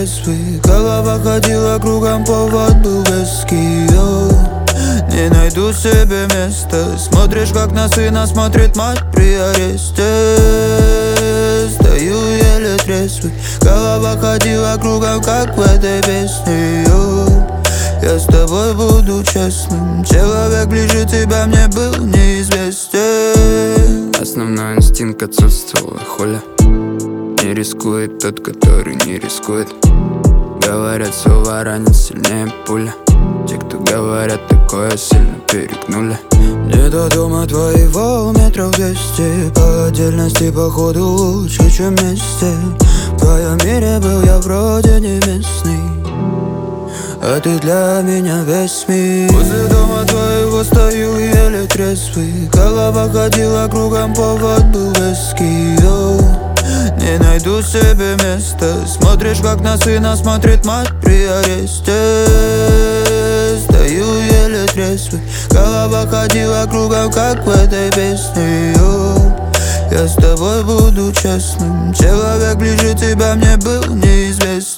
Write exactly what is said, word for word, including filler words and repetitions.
трезвый. Голова ходила кругом, повод был веский. Не найду себе места. Смотришь, как на сына смотрит мать при аресте. Стою еле трезвый. Голова ходила кругом, как в этой песне. Я с тобой буду честным. Человек ближе тебя мне был неизвестен. Основной инстинкт отсутствовал, хуля. Не рискует тот, который не рискует. Говорят, слово ранит сильнее пуля. Те, кто говорят такое, сильно перегнули. Мне до дома твоего метров двести. По отдельности, походу, лучше, чем вместе. В твоем мире был я вроде не местный, а ты для меня весь мир. Возле дома твоего стою еле трезвый. Голова ходила кругом, повод был веский. Не найду себе места. Смотришь, как на сына смотрит мать при аресте. Стою еле трезвый. Голова ходила кругом, как в этой песне. Я с тобой буду честным. Человек ближе тебя мне был неизвестен.